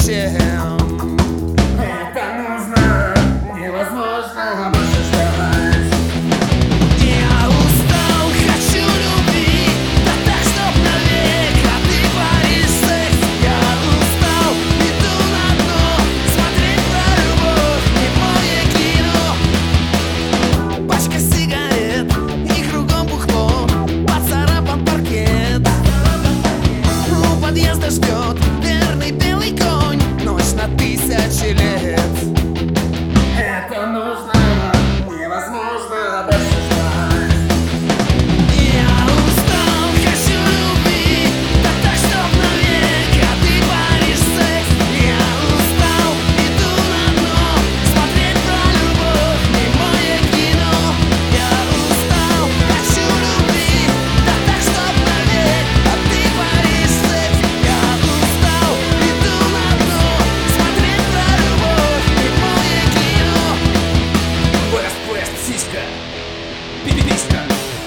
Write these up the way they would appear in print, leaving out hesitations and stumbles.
зачем? Это нужно, невозможно больше ждать. Я устал, хочу любви, да так, чтоб навек, а ты паришь секс. Я устал, иду на дно, смотреть про любовь, не мое кино. Пачка сигарет и кругом бухло, поцарапан паркет. У подъезда ждет верный белый конь, ночь на 1000 лет. Это нужно, невозможно больше ждать. Я устал, хочу любви, да так, чтоб навек, а ты паришь секс. Я устал, иду на дно, смотреть про любовь, не мое кино. Я устал, хочу любви, да так, чтоб навек, а ты паришь секс. Я устал, иду на дно, смотреть про любовь, не мое кино. West, сиська, пиписька.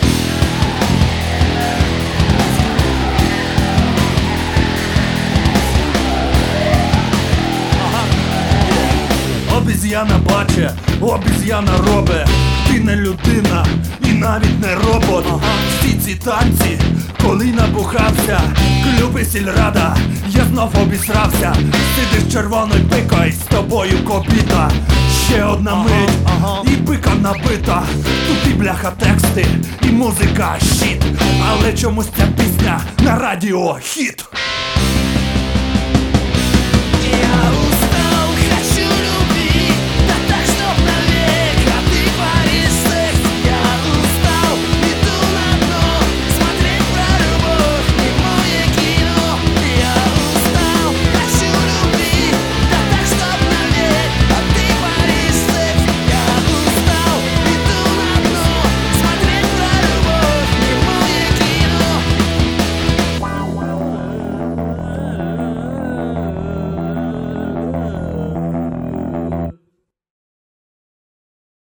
Обіз'яна баче, обіз'яна робить. Ти не людина і навіть не робот. Всі ці танці, коли набухався, клюби сільрада, я знов обісрався. Сидиш червоною пикою, з тобою копіта. Ще одна мить, і пика набита. Тут і бляха тексти, і музика щит. Але чомусь ця пісня на радіо хіт.